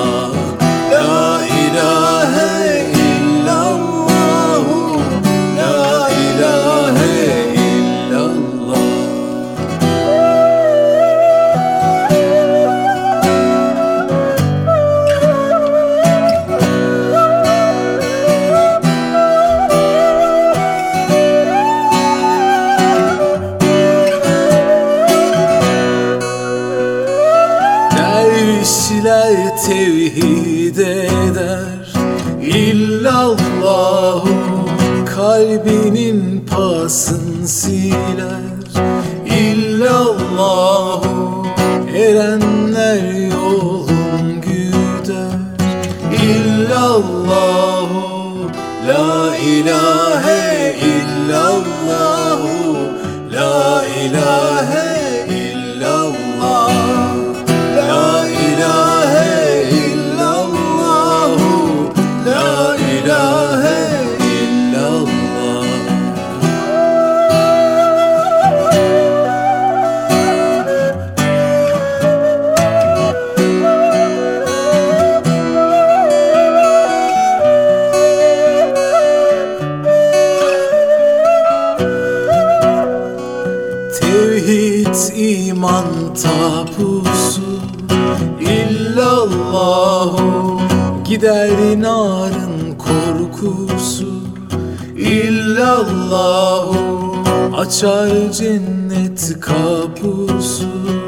Speaker 1: Tevhid eder illallahu, kalbinin pasını siler. İllallahu erenler yolun güder. İllallahu la ilahe illallahu, la ilahe illallah. La ilahe illallahu, la ilahe illallah. Tevhid iman tapusu, İllallahu gider narın korkusu. İllallahu açar cennet kapusu.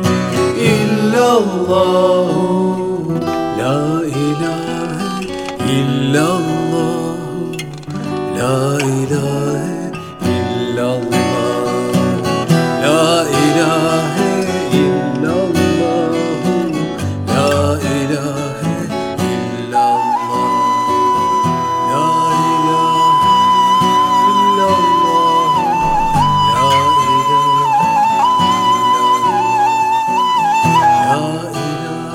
Speaker 1: İllallahu la ilahe illallah, la ilahe illallah, la ilahe illallah, la ilahe illallah, la ilahe illallah, la ilahe illallah, la ilahe illallah.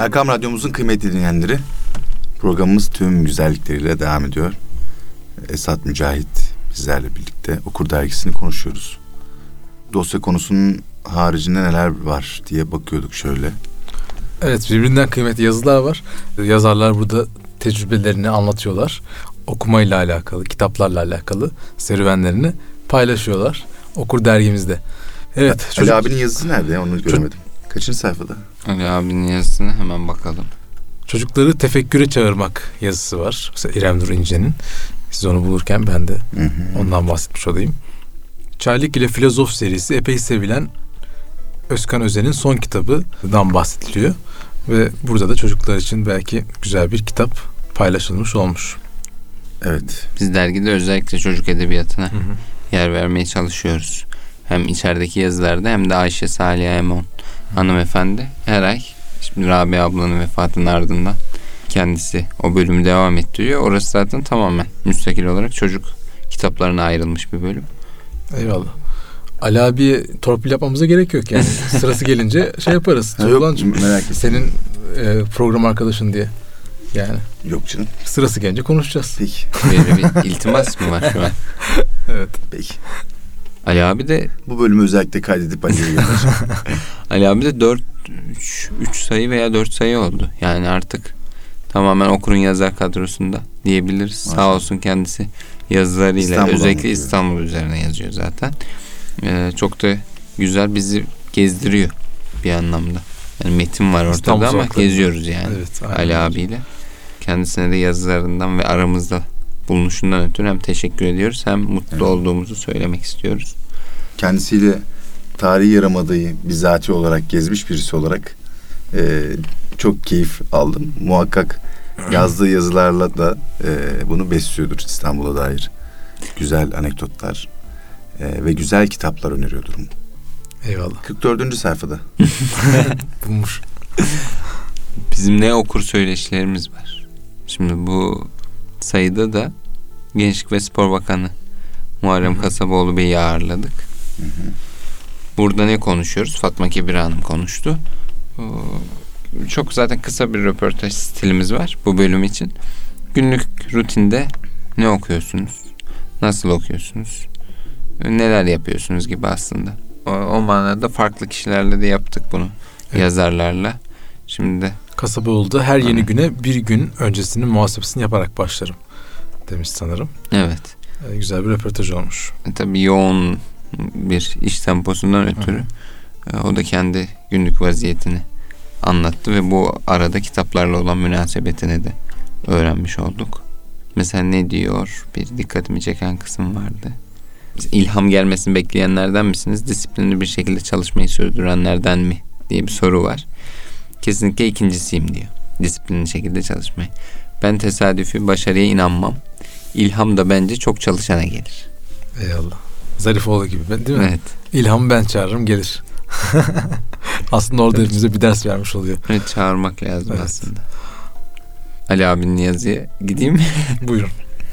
Speaker 4: Erkam Radyomuzun kıymetli dinleyenleri, programımız tüm güzellikleriyle devam ediyor. Esat Mücahit bizlerle birlikte Okur Dergisi'ni konuşuyoruz. Dosya konusunun haricinde neler var diye bakıyorduk şöyle.
Speaker 2: Evet, birbirinden kıymetli yazılar var. Yazarlar burada tecrübelerini anlatıyorlar. Okumayla alakalı, kitaplarla alakalı serüvenlerini paylaşıyorlar. Okur dergimizde. Evet.
Speaker 4: Ali abinin yazısı nerede? Onu göremedim. Kaçıncı sayfada?
Speaker 3: Ali abinin yazısına hemen bakalım.
Speaker 2: Çocukları tefekküre çağırmak yazısı var. Mesela İrem Nur İnce'nin. Siz onu bulurken ben de ondan bahsetmiş olayım. Çaylık ile Filozof serisi epey sevilen Özkan Özen'in son kitabından bahsediliyor. Ve burada da çocuklar için belki güzel bir kitap paylaşılmış olmuş.
Speaker 4: Evet.
Speaker 3: Biz dergide özellikle çocuk edebiyatına yer vermeye çalışıyoruz. Hem içerideki yazılarda hem de Ayşe Saliha Emon hanımefendi her ay, şimdi Rabia ablanın vefatının ardından kendisi o bölümü devam ettiriyor. Orası zaten tamamen müstakil olarak çocuk kitaplarına ayrılmış bir bölüm.
Speaker 2: Eyvallah. Ali abiye torpil yapmamıza gerek yok yani. Sırası gelince şey yaparız.
Speaker 4: Tuğlancığım, merak etme.
Speaker 2: Senin program arkadaşın diye. Yani.
Speaker 4: Yok canım.
Speaker 2: Sırası gelince konuşacağız.
Speaker 4: Peki.
Speaker 3: Böyle bir iltimas mı var şu an?
Speaker 2: Evet.
Speaker 4: Peki.
Speaker 3: Ali abi de
Speaker 4: Bu bölümü özellikle kaydedip Ali'ye göndereceğim.
Speaker 3: Ali abi de 3 sayı veya 4 sayı oldu. Yani artık tamamen Okur'un yazar kadrosunda diyebiliriz.
Speaker 4: Maşallah.
Speaker 3: Sağ olsun kendisi yazılarıyla
Speaker 4: İstanbul'dan
Speaker 3: özellikle
Speaker 4: yazıyor.
Speaker 3: İstanbul üzerine yazıyor zaten. Çok da güzel bizi gezdiriyor bir anlamda. Yani metin var ortada
Speaker 2: İstanbul
Speaker 3: ama
Speaker 2: sokaklarında
Speaker 3: geziyoruz yani.
Speaker 2: Evet, aynen.
Speaker 3: Ali abiyle. Kendisine de yazılarından ve aramızda bulunuşundan ötürü hem teşekkür ediyoruz hem mutlu olduğumuzu söylemek istiyoruz.
Speaker 4: Kendisiyle tarihi Yarımada'yı bizatihi olarak gezmiş birisi olarak çok keyif aldım. Muhakkak yazdığı yazılarla da bunu besliyordur, İstanbul'a dair güzel anekdotlar ve güzel kitaplar öneriyordur.
Speaker 2: Eyvallah.
Speaker 4: 44. sayfada.
Speaker 2: Bulmuş.
Speaker 3: Bizim ne okur söyleşilerimiz var. Şimdi bu sayıda da Gençlik ve Spor Bakanı Muharrem Kasaboğlu Bey'i ağırladık. Burada ne konuşuyoruz? Fatma Kebire Hanım konuştu. Çok zaten kısa bir röportaj stilimiz var bu bölüm için. Günlük rutinde ne okuyorsunuz? Nasıl okuyorsunuz? Neler yapıyorsunuz gibi aslında. O manada farklı kişilerle de yaptık bunu. Evet. Yazarlarla. Şimdi de
Speaker 2: Kasaboğlu'da her yeni güne bir gün öncesinin muhasebesini yaparak başlarım demiş sanırım.
Speaker 3: Evet.
Speaker 2: Güzel bir röportaj olmuş.
Speaker 3: Tabii yoğun bir iş temposundan ötürü o da kendi günlük vaziyetini anlattı ve bu arada kitaplarla olan münasebetini de öğrenmiş olduk. Mesela ne diyor? Bir dikkatimi çeken kısım vardı. İlham gelmesini bekleyenlerden misiniz? Disiplinli bir şekilde çalışmayı sürdürenlerden mi? Diye bir soru var. Kesinlikle ikincisiyim diyor. Disiplinli şekilde çalışmayı. Ben tesadüfi başarıya inanmam. İlham da bence çok çalışana gelir.
Speaker 2: Eyvallah. Zarifoğlu gibi değil mi?
Speaker 3: Evet.
Speaker 2: İlhamı ben çağırırım gelir. Aslında orada bize bir ders vermiş oluyor.
Speaker 3: Evet, çağırmak lazım
Speaker 2: evet.
Speaker 3: aslında. Ali abinin yazıya gideyim mi?
Speaker 2: Buyurun.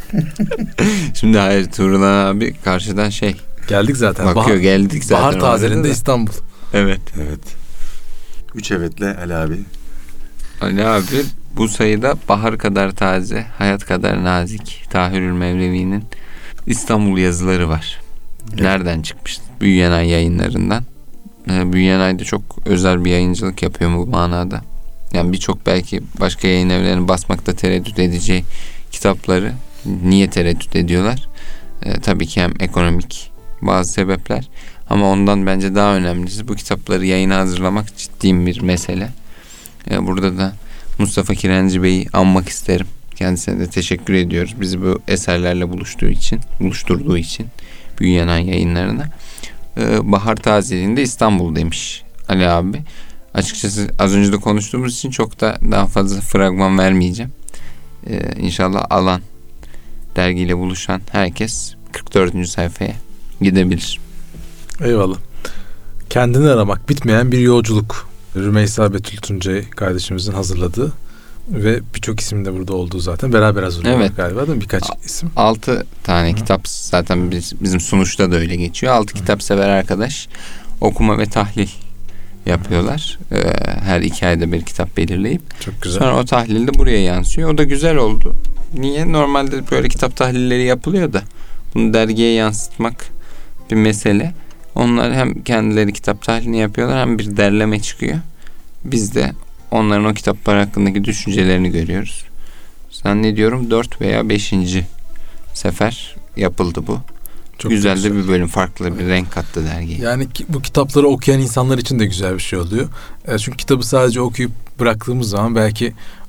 Speaker 3: Şimdi hayır, Tuğrul abi karşıdan
Speaker 2: geldik zaten.
Speaker 3: Bakıyor, geldik zaten.
Speaker 2: Bahar tazelinde İstanbul.
Speaker 3: Evet.
Speaker 4: Evet. 3 evetle Ali abi.
Speaker 3: Ali abi bu sayıda bahar kadar taze, hayat kadar nazik Tahirül Mevlevi'nin İstanbul yazıları var. Evet. Nereden çıkmış? Büyüyen Ay yayınlarından. Büyüyen Ay'da çok özel bir yayıncılık yapıyor bu manada. Yani birçok belki başka yayın evlerinin basmakta tereddüt edeceği kitapları niye tereddüt ediyorlar? Tabii ki hem ekonomik bazı sebepler ama ondan bence daha önemlisi bu kitapları yayına hazırlamak ciddi bir mesele. Burada da Mustafa Kirenci Bey'i anmak isterim. Kendisine de teşekkür ediyoruz. Bizi bu eserlerle buluşturduğu için Büyüyen Ay yayınlarına. Bahar tazeliğinde İstanbul demiş Ali abi. Açıkçası az önce de konuştuğumuz için çok da daha fazla fragman vermeyeceğim. İnşallah alan dergiyle buluşan herkes 44. sayfaya gidebilir.
Speaker 2: Eyvallah. Kendini aramak, bitmeyen bir yolculuk. Rümeysa Betül Tuncay kardeşimizin hazırladığı ve birçok isim de burada olduğu zaten beraber hazırlıyorlar galiba değil mi? Birkaç isim.
Speaker 3: 6 tane kitap zaten bizim sunuşta da öyle geçiyor. 6 kitap sever arkadaş okuma ve tahlil yapıyorlar. Her 2 ayda bir kitap belirleyip.
Speaker 2: Çok güzel.
Speaker 3: Sonra o tahlil de buraya yansıyor. O da güzel oldu. Niye? Normalde böyle kitap tahlilleri yapılıyor da bunu dergiye yansıtmak bir mesele. Onlar hem kendileri kitap tahlilini yapıyorlar hem bir derleme çıkıyor. Biz de onların o kitaplar hakkındaki düşüncelerini görüyoruz. Zannediyorum 4 veya 5. sefer yapıldı bu. Çok güzel de bir bölüm, farklı bir renk kattı dergiye.
Speaker 2: Yani bu kitapları okuyan insanlar için de güzel bir şey oluyor. Çünkü kitabı sadece okuyup bıraktığımız zaman belki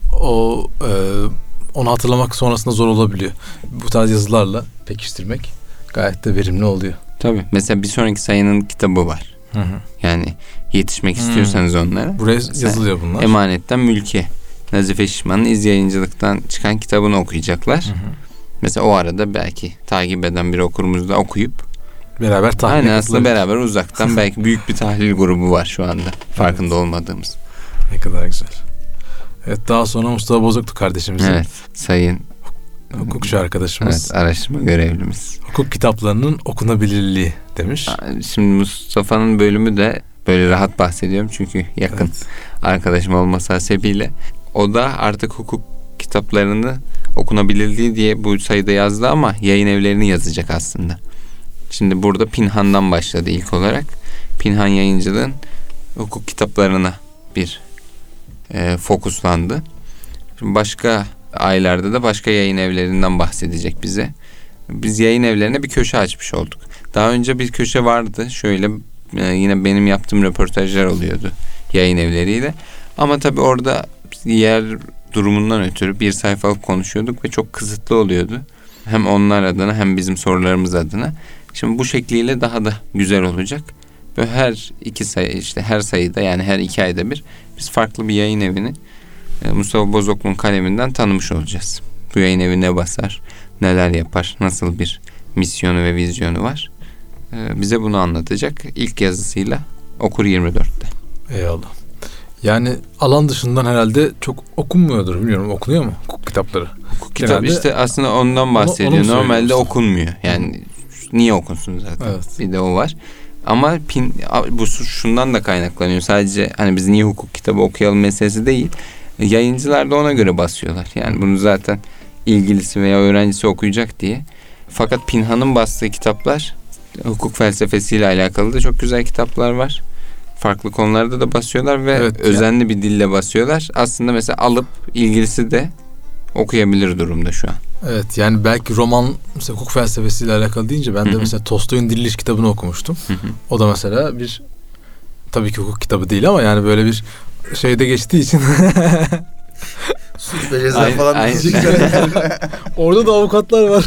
Speaker 2: onu hatırlamak sonrasında zor olabiliyor. Bu tarz yazılarla pekiştirmek gayet de verimli oluyor.
Speaker 3: Tabii. Mesela bir sonraki sayının kitabı var.
Speaker 2: Hı.
Speaker 3: Yani yetişmek istiyorsanız onlara.
Speaker 2: Buraya yazılıyor bunlar.
Speaker 3: Emanetten Mülke. Nazife Şişman'ın İz Yayıncılık'tan çıkan kitabını okuyacaklar.
Speaker 2: Hı.
Speaker 3: Mesela o arada belki takip eden bir okurumuz da okuyup
Speaker 2: beraber tahlil.
Speaker 3: Aynen, aslında beraber uzaktan belki büyük bir tahlil grubu var şu anda. Farkında olmadığımız.
Speaker 2: Ne kadar güzel. Evet, daha sonra Mustafa Bozoktu kardeşimizin.
Speaker 3: Evet, sayın
Speaker 2: hukukçu arkadaşımız.
Speaker 3: Evet, araştırma görevlimiz.
Speaker 2: Hukuk kitaplarının okunabilirliği demiş.
Speaker 3: Şimdi Mustafa'nın bölümü de böyle rahat bahsediyorum çünkü yakın arkadaşım olması hasebiyle. O da artık hukuk kitaplarını okunabilirliği diye bu sayıda yazdı ama yayın evlerini yazacak aslında. Şimdi burada Pinhan'dan başladı ilk olarak. Pinhan Yayıncılığın hukuk kitaplarına bir fokuslandı. Şimdi başka aylarda da başka yayın evlerinden bahsedecek bize. Biz yayın evlerine bir köşe açmış olduk. Daha önce bir köşe vardı. Şöyle yine benim yaptığım röportajlar oluyordu yayın evleriyle. Ama tabii orada yer durumundan ötürü bir sayfalık konuşuyorduk ve çok kısıtlı oluyordu. Hem onlar adına hem bizim sorularımız adına. Şimdi bu şekliyle daha da güzel olacak. Ve her 2 sayı, işte her sayıda, yani her 2 ayda bir biz farklı bir yayın evini Mustafa Bozoklu'nun kaleminden tanımış olacağız. Bu yayın evi ne basar, neler yapar, nasıl bir misyonu ve vizyonu var. Bize bunu anlatacak. İlk yazısıyla Okur 24'te.
Speaker 2: Eyvallah. Yani alan dışından herhalde çok okunmuyordur, bilmiyorum, okunuyor mu hukuk kitapları?
Speaker 3: Hukuk kitabı işte aslında ondan bahsediyor.
Speaker 2: Onu
Speaker 3: normalde okunmuyor. Yani niye okunsun zaten?
Speaker 2: Evet.
Speaker 3: Bir de o var. Ama bu şundan da kaynaklanıyor. Sadece hani biz niye hukuk kitabı okuyalım meselesi değil. Yayıncılar da ona göre basıyorlar. Yani bunu zaten ilgilisi veya öğrencisi okuyacak diye. Fakat Pinhan'ın bastığı kitaplar hukuk felsefesiyle alakalı da çok güzel kitaplar var. Farklı konularda da basıyorlar ve özenli bir dille basıyorlar. Aslında mesela alıp ilgilisi de okuyabilir durumda şu an.
Speaker 2: Evet, yani belki roman, mesela hukuk felsefesiyle alakalı deyince ben de mesela Tolstoy'un Diriliş kitabını okumuştum. O da mesela bir, tabii ki hukuk kitabı değil ama yani böyle bir şeyde geçtiği için
Speaker 4: suç ve ceza falan
Speaker 2: orada da avukatlar var.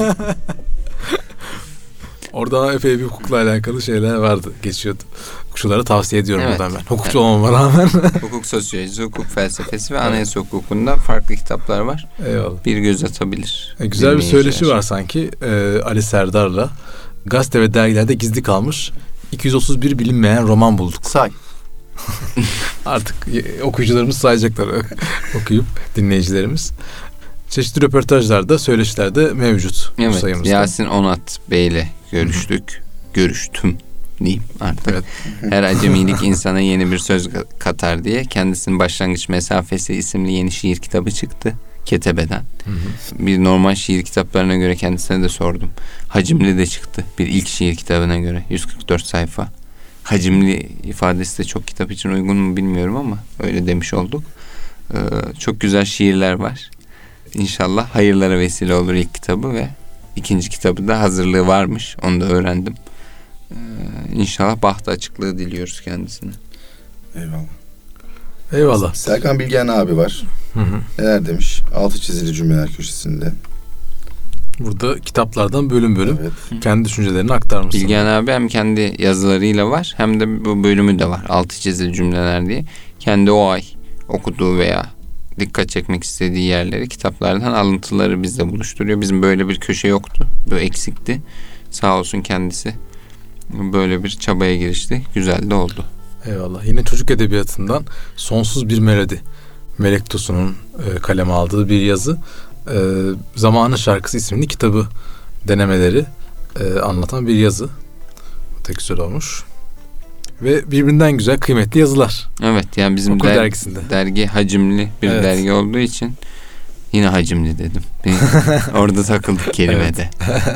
Speaker 2: Orada epey bir hukukla alakalı şeyler vardı, geçiyordu. Hukukçulara tavsiye ediyorum buradan ben. Hukukçu olmama rağmen.
Speaker 3: Hukuk sosyolojisi, hukuk felsefesi ve anayasa hukukunda farklı kitaplar var.
Speaker 2: Eyvallah.
Speaker 3: Bir göz atabilir.
Speaker 2: Güzel bir söyleşi var sanki Ali Serdar'la. Gazete ve dergilerde gizli kalmış 231 bilinmeyen roman bulduk.
Speaker 4: Say.
Speaker 2: Artık okuyucularımız sayacaklar, okuyup dinleyicilerimiz. Çeşitli röportajlarda, söyleşilerde mevcut bu sayımızda.
Speaker 3: Yasin Onat Bey'le görüştüm diyeyim artık. Evet. Her acemilik insana yeni bir söz katar diye kendisinin Başlangıç Mesafesi isimli yeni şiir kitabı çıktı Ketebe'den. Bir normal şiir kitaplarına göre kendisine de sordum. Hacimli de çıktı bir ilk şiir kitabına göre 144 sayfa. Hacimli ifadesi de çok kitap için uygun mu bilmiyorum ama öyle demiş olduk. Çok güzel şiirler var. İnşallah hayırlara vesile olur ilk kitabı ve ikinci kitabı da hazırlığı varmış. Onu da öğrendim. İnşallah bahtı açıklığı diliyoruz kendisine.
Speaker 4: Eyvallah.
Speaker 2: Eyvallah.
Speaker 4: Serkan Bilgen abi var. Neler demiş? Altı çizili cümleler köşesinde.
Speaker 2: Burada kitaplardan bölüm bölüm kendi düşüncelerini aktarmış.
Speaker 3: Bilgen abi hem kendi yazılarıyla var hem de bu bölümü de var. Altı çizili cümleler diye. Kendi o ay okuduğu veya dikkat çekmek istediği yerleri kitaplardan alıntıları bizle buluşturuyor. Bizim böyle bir köşe yoktu. Bu eksikti. Sağ olsun kendisi böyle bir çabaya girişti. Güzel de oldu.
Speaker 2: Eyvallah. Yine çocuk edebiyatından Sonsuz Bir Melodi. Melek Tosun'un kaleme aldığı bir yazı. Zamanın Şarkısı isimli kitabı denemeleri anlatan bir yazı. Bu da güzel olmuş. ve birbirinden güzel, kıymetli yazılar.
Speaker 3: Evet, yani bizim
Speaker 2: Okur dergisinde.
Speaker 3: Dergi hacimli bir dergi olduğu için yine hacimli dedim. Orada takıldık kelimede.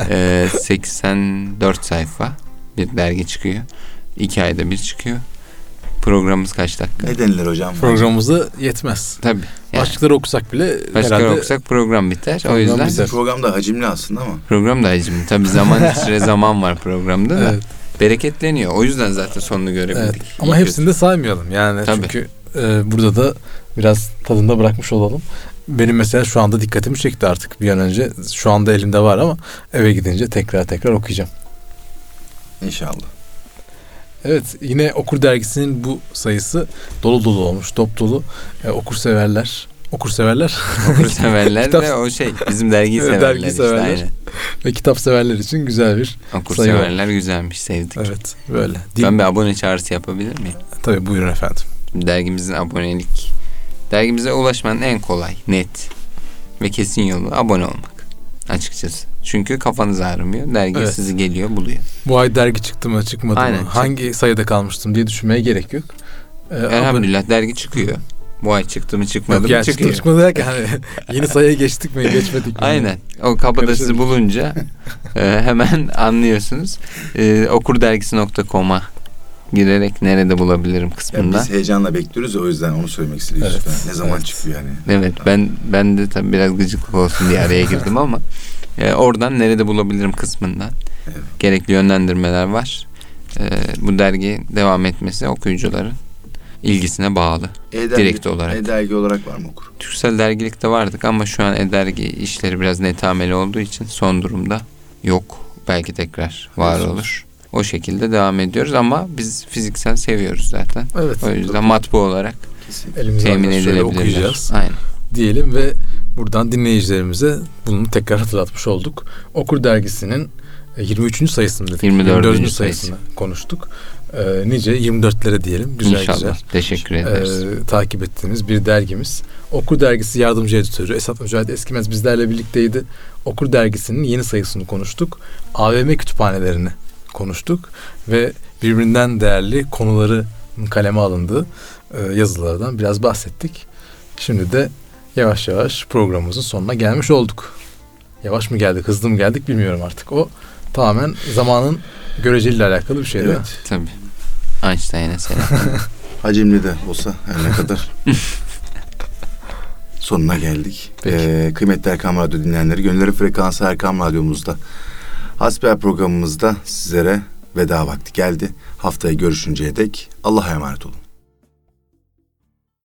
Speaker 3: 84 sayfa bir dergi çıkıyor. 2 ayda bir çıkıyor. Programımız kaç dakika?
Speaker 4: Ne denilir hocam?
Speaker 2: Programımıza yetmez.
Speaker 3: Tabii. Yani.
Speaker 2: Başlıkları okusak bile
Speaker 3: başlıkları okusak program biter. O yüzden
Speaker 4: bizim program da hacimli aslında ama.
Speaker 3: Program da hacimli. Tabii zaman var programda da. Bereketleniyor. O yüzden zaten sonunu görebildik.
Speaker 2: Evet. Ama hepsini de saymayalım. Yani tabii. Çünkü burada da biraz tadında bırakmış olalım. Benim mesela şu anda dikkatimi çekti artık bir an önce. Şu anda elimde var ama eve gidince tekrar okuyacağım.
Speaker 4: İnşallah.
Speaker 2: Evet, yine Okur dergisinin bu sayısı dolu olmuş, dop dolu. Okurseverler
Speaker 3: ve o bizim dergiyi severler işte, aynen.
Speaker 2: Ve kitap severler için güzel bir
Speaker 3: okurseverler güzelmiş, sevdik.
Speaker 2: Evet, böyle.
Speaker 3: Ben bir abone çağrısı yapabilir miyim?
Speaker 2: Tabii, buyurun efendim.
Speaker 3: Dergimize ulaşmanın en kolay, net ve kesin yolu abone olmak açıkçası. Çünkü kafanız ağrımıyor. Dergi sizi geliyor, buluyor.
Speaker 2: Bu ay dergi çıktı mı, çıkmadı mı? Hangi sayıda kalmıştım diye düşünmeye gerek yok.
Speaker 3: Elhamdülillah dergi çıkıyor. Bu ay çıktı mı, çıkmadı mı?
Speaker 2: Çıktı mı, çıkmadı derken yeni sayıya geçtik mi, geçmedik mi?
Speaker 3: Aynen. O kapıda sizi bulunca hemen anlıyorsunuz. Okurdergisi.com'a girerek nerede bulabilirim kısmında.
Speaker 4: Biz heyecanla bekliyoruz, o yüzden onu söylemek istedim. Evet. Ne zaman çıkıyor yani?
Speaker 3: Evet, ben de tabii biraz gıcıklık olsun diye araya girdim ama oradan nerede bulabilirim kısmından gerekli yönlendirmeler var. Bu dergi devam etmesi okuyucuların ilgisine bağlı. Direkt olarak.
Speaker 4: E-dergi olarak var mı Okur?
Speaker 3: Türksel dergilikte vardık ama şu an e-dergi işleri biraz netameli olduğu için son durumda yok. Belki tekrar var olur. O şekilde devam ediyoruz ama biz fiziksel seviyoruz zaten.
Speaker 2: Evet.
Speaker 3: O yüzden matbu olarak
Speaker 2: temin edilebilirler. Okuyacağız.
Speaker 3: Aynen.
Speaker 2: Diyelim ve buradan dinleyicilerimize bunu tekrar hatırlatmış olduk. Okur dergisinin 23. sayısını dedik. 24. sayısını konuştuk. Nice 24'lere diyelim. Güzel.
Speaker 3: Teşekkür ederiz.
Speaker 2: Takip ettiğimiz bir dergimiz. Okur dergisi yardımcı editörü Esat Mücahit Eskimez bizlerle birlikteydi. Okur dergisinin yeni sayısını konuştuk. AVM kütüphanelerini konuştuk ve birbirinden değerli konuların kaleme alındığı yazılardan biraz bahsettik. Şimdi de yavaş yavaş programımızın sonuna gelmiş olduk. Yavaş mı geldik, hızlı mı geldik bilmiyorum artık. O tamamen zamanın göreceliyle alakalı bir şey değil mi?
Speaker 3: Tabii. Einstein'a selam.
Speaker 4: Hacimli de olsa her ne kadar. Sonuna geldik. Kıymetli Erkam Radyo dinleyenleri, Gönülleri Frekansı Erkam Radyomuzda Hasbihal programımızda sizlere veda vakti geldi. Haftaya görüşünceye dek Allah'a emanet olun.